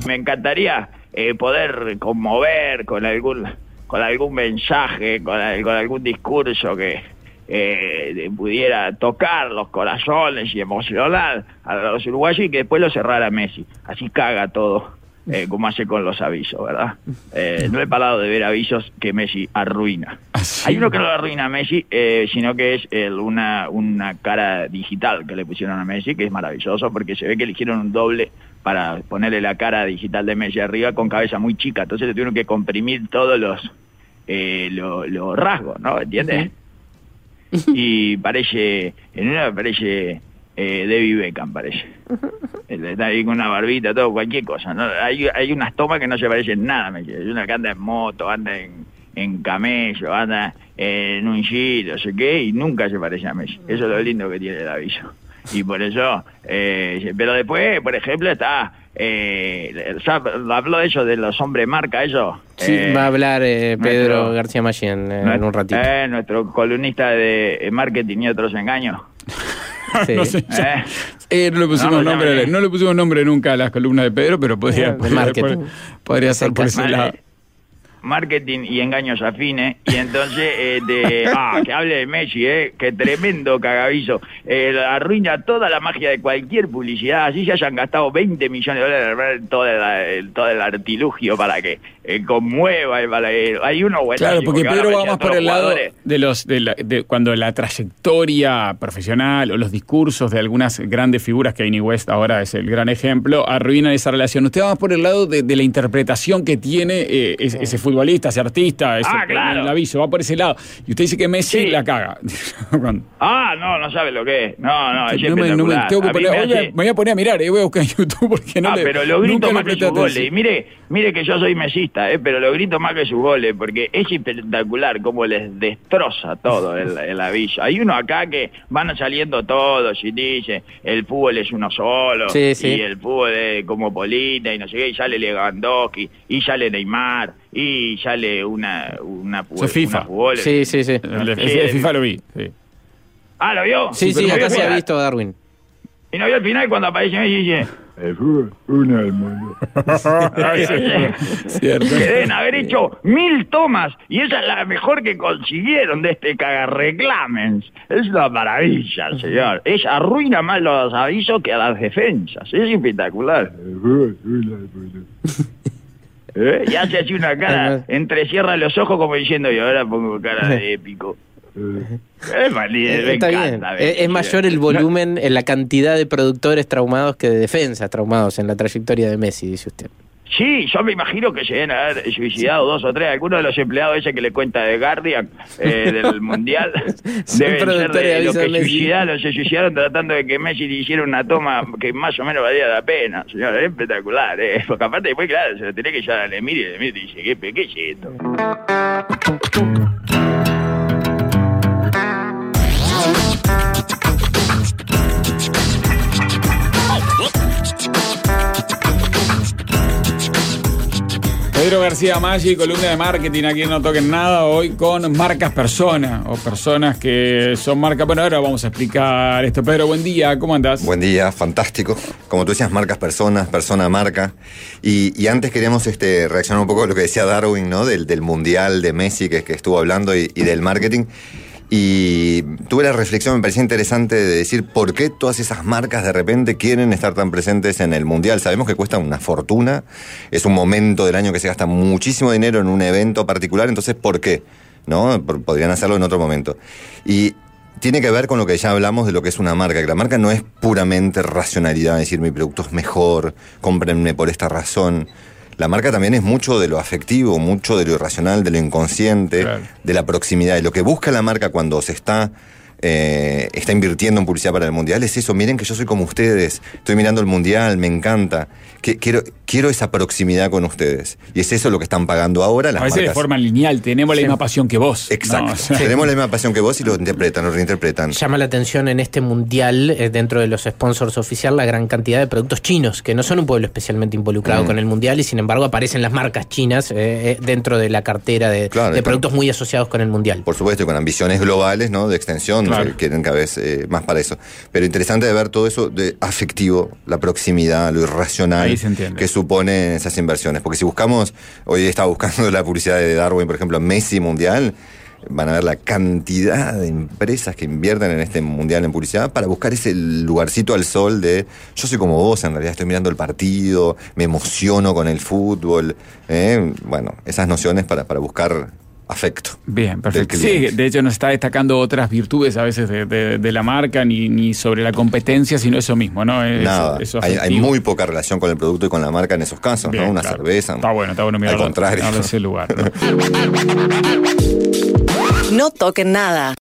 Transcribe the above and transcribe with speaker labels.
Speaker 1: Me encantaría poder conmover con algún mensaje, con algún discurso que pudiera tocar los corazones y emocionar a los uruguayos y que después lo cerrara Messi. Así caga todo, como hace con los avisos, ¿verdad? No he parado de ver avisos que Messi arruina. Hay uno que no lo arruina a Messi, sino que es una cara digital que le pusieron a Messi, que es maravilloso porque se ve que eligieron un doble para ponerle la cara digital de Messi arriba con cabeza muy chica, entonces le tuvieron que comprimir todos los rasgos, ¿no? ¿Entiendes? Y parece David Beckham, parece. Está ahí con una barbita, todo, cualquier cosa, ¿no? Hay unas tomas que no se parecen nada, Messi. Es una que anda en moto, anda en camello, anda en un jeep, no sé qué, y nunca se parece a Messi. Eso es lo lindo que tiene el aviso. Y por eso, pero después, por ejemplo, está, habló de eso, de los hombres marca, eso.
Speaker 2: Sí, va a hablar Pedro García Maggi en un ratito.
Speaker 1: Nuestro columnista de marketing y otros engaños.
Speaker 2: Sí.
Speaker 3: No sé, no le pusimos nombre nunca a las columnas de Pedro, pero podría ser por ese lado.
Speaker 1: Marketing y engaños afines, y entonces que hable de Messi, que tremendo cagaviso, arruina toda la magia de cualquier publicidad, así se hayan gastado 20 millones de dólares en todo el artilugio para que conmueva, hay uno bueno.
Speaker 3: Claro, porque Pedro va más por el lado de cuando la trayectoria profesional o los discursos de algunas grandes figuras, que Kanye West ahora es el gran ejemplo, arruinan esa relación. Usted va más por el lado de la interpretación que tiene ese futbolista, ese artista,
Speaker 1: claro.
Speaker 3: El aviso, va por ese lado. Y usted dice que Messi la caga.
Speaker 1: No sabe lo que es. No, es espectacular.
Speaker 3: Me voy a poner a mirar, voy a buscar en YouTube porque
Speaker 1: pero lo grito más que sus goles. Y mire que yo soy mesista, pero lo grito más que sus goles, porque es espectacular cómo les destroza todo el aviso. Hay uno acá que van saliendo todos y dice, el fútbol es uno solo, y el fútbol es como polita, y no sé qué, y sale Lewandowski, y sale Neymar, y sale una
Speaker 3: FIFA.
Speaker 2: Sí.
Speaker 3: El FIFA lo vi. Sí.
Speaker 1: ¿Lo vio?
Speaker 2: Sí, acá se ha visto Darwin.
Speaker 1: Y no vio al final cuando aparece Messi y dice, el fútbol, uno del mundo.
Speaker 3: Cierto.
Speaker 1: Que deben haber hecho 1000 tomas, y esa es la mejor que consiguieron de este cagarreclamens. Es una maravilla, señor. Arruina más los avisos que a las defensas. Es espectacular. Y hace así una cara, entrecierra los ojos como diciendo, y ahora pongo cara de épico.
Speaker 2: Está bien. Es mayor el volumen, en la cantidad de productores traumados que de defensas traumados en la trayectoria de Messi, dice usted.
Speaker 1: Sí, yo me imagino que se deben haber suicidado 2 o 3. Algunos de los empleados ese que le cuenta de Guardian, del Mundial, deben ser de los que se suicidaron tratando de que Messi le hiciera una toma que más o menos valía la pena. Señor, es espectacular, porque aparte después, claro, se lo tenía que llevar al Emir, y el Emir dice, ¿qué es esto?
Speaker 3: Pedro García Maggi, columna de marketing, aquí en No Toquen Nada, hoy con marcas personas, o personas que son marcas. Bueno, ahora vamos a explicar esto. Pedro, buen día, ¿cómo andás?
Speaker 4: Buen día, fantástico. Como tú decías, marcas personas, persona marca. Y antes queríamos reaccionar un poco a lo que decía Darwin, ¿no? Del mundial de Messi que estuvo hablando y del marketing. Y tuve la reflexión, me parecía interesante, de decir por qué todas esas marcas de repente quieren estar tan presentes en el Mundial. Sabemos que cuesta una fortuna, es un momento del año que se gasta muchísimo dinero en un evento particular, entonces ¿por qué? ¿No? Podrían hacerlo en otro momento. Y tiene que ver con lo que ya hablamos de lo que es una marca, que la marca no es puramente racionalidad, es decir, mi producto es mejor, cómprenme por esta razón. La marca también es mucho de lo afectivo, mucho de lo irracional, de lo inconsciente, claro, de la proximidad. Y lo que busca la marca cuando se está invirtiendo en publicidad para el Mundial es eso. Miren que yo soy como ustedes, estoy mirando el Mundial, me encanta. Quiero esa proximidad con ustedes. Y es eso lo que están pagando ahora las marcas. A veces
Speaker 3: de forma lineal, tenemos la misma pasión que vos.
Speaker 4: Exacto. ¿No? Tenemos la misma pasión que vos y lo interpretan, lo reinterpretan.
Speaker 2: Llama la atención en este Mundial, dentro de los sponsors oficial, la gran cantidad de productos chinos, que no son un pueblo especialmente involucrado con el Mundial, y sin embargo aparecen las marcas chinas dentro de la cartera de productos muy asociados con el Mundial.
Speaker 4: Por supuesto, y con ambiciones globales, ¿no? De extensión
Speaker 3: Claro.
Speaker 4: quieren cada vez más para eso. Pero interesante de ver todo eso de afectivo, la proximidad, lo irracional que suponen esas inversiones. Porque si buscamos, hoy estaba buscando la publicidad de Darwin, por ejemplo, Messi Mundial, van a ver la cantidad de empresas que invierten en este mundial en publicidad para buscar ese lugarcito al sol de yo soy como vos, en realidad estoy mirando el partido, me emociono con el fútbol. Bueno, esas nociones para buscar afecto.
Speaker 3: Bien, perfecto. Sí, de hecho nos está destacando otras virtudes a veces de la marca, ni sobre la competencia, sino eso mismo, ¿no?
Speaker 4: Nada, hay muy poca relación con el producto y con la marca en esos casos,
Speaker 3: bien,
Speaker 4: ¿no? Una
Speaker 3: cerveza.
Speaker 4: Está bueno mirarlo. Al contrario.
Speaker 3: Ese lugar, ¿no?
Speaker 5: No toquen nada.